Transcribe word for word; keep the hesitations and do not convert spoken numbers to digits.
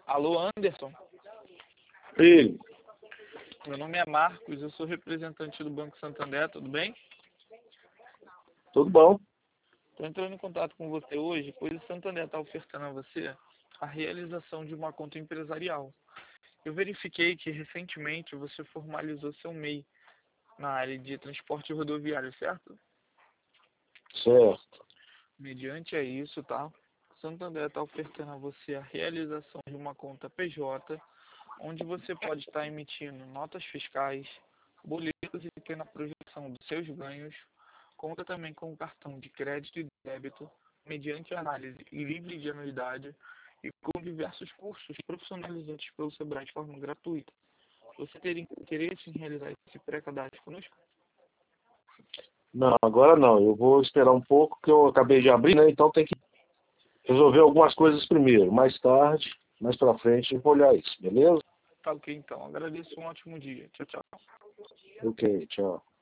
Alô, Anderson? Sim, Meu nome é Marcos, eu sou representante do Banco Santander, tudo bem? tudo bom? Estou entrando em contato com você hoje, pois o Santander está ofertando a você a realização de uma conta empresarial. Eu verifiquei que recentemente você formalizou seu M E I na área de transporte rodoviário, certo? Certo. Mediante a isso, tá? O Santander está ofertando a você a realização de uma conta P J, onde você pode estar emitindo notas fiscais, boletos e ter na projeção dos seus ganhos, conta também com cartão de crédito e débito, mediante análise livre de anuidade e com diversos cursos profissionalizantes pelo Sebrae de forma gratuita. Você teria interesse em realizar esse pré-cadastro conosco? Não, agora não. Eu vou esperar um pouco, que eu acabei de abrir, né? Então tem que resolver algumas coisas primeiro. Mais tarde, mais pra frente, eu vou olhar isso, beleza? Tá ok, então. Agradeço, um ótimo dia. Tchau, tchau. Ok, tchau.